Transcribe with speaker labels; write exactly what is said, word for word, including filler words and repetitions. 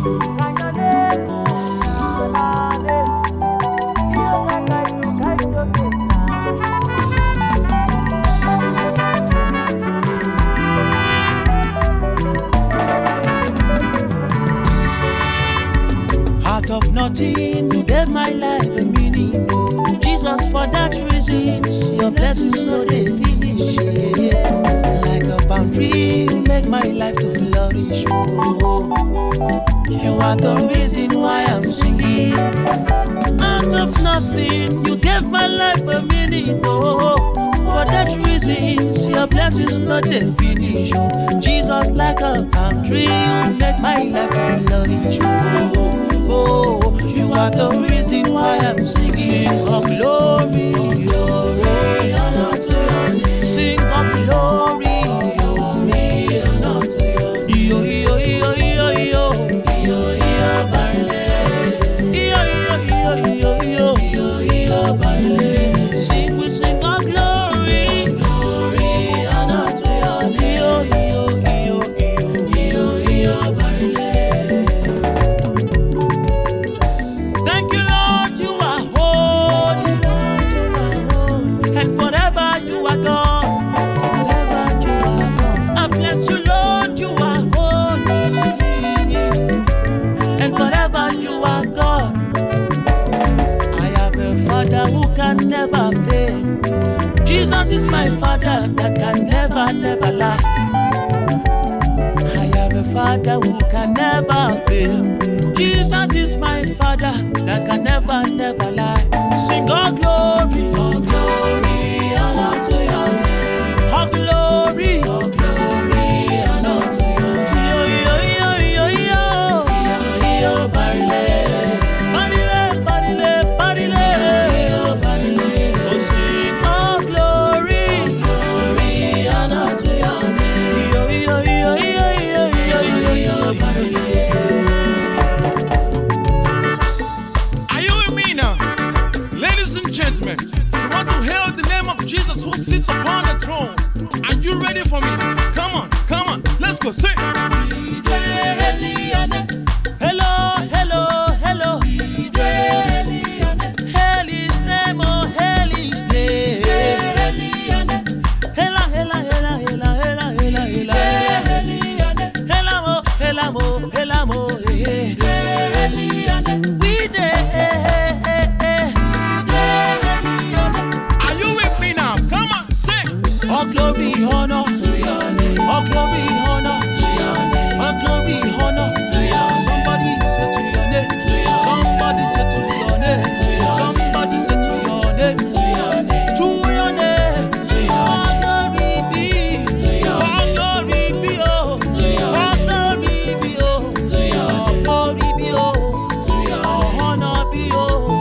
Speaker 1: Out of nothing, you gave my life a meaning. Jesus, for that reason, your blessings no they finish. Yeah. Like a palm tree, you make my life to flourish. Oh, you are the reason why I'm singing. Out of nothing, you gave my life a meaning. Oh, for that reason, your blessings no they finish. Oh, Jesus, like a palm tree, you make my life to flourish. Oh, oh, you are the reason why I'm singing. Of glory, glory, honor to your name. Sing of glory, glory, honor to your name. Yo, yo, yo, yo, yo, yo, yo, barle. Yo, yo, yo, yo, yo, yo, yo, barle. Sing, we sing of glory, glory, honor to your name. Yo, yo, yo, yo, yo, yo, barle. Never fail. Jesus is my father that can never, never lie. I have a father who can never fail. Jesus is my father that can never, never lie. Sing all glory, all glory, honor to your name. All glory, all glory, honor to your name. Yo, yo, yo, yo, yo, yo, yo, barle.
Speaker 2: Jesus who sits upon the throne. Are you ready for me? Come on, come on, let's go sing.
Speaker 1: Hello, hello, hello. Hail his name, oh, hail his name. Hela, hela, hela, hela, hela, hela, hela. Hela mo, hela mo, hela mo, eh. We there. All glory, honor to your name. All glory, honor to your name. All glory, honor to your name. Somebody say to your name. To your Somebody say to your name. To your Somebody say to your name. To your name. To your name. To your All glory be. To your All glory be oh. To your All glory be oh. To your Glory be oh. To your Honor be oh.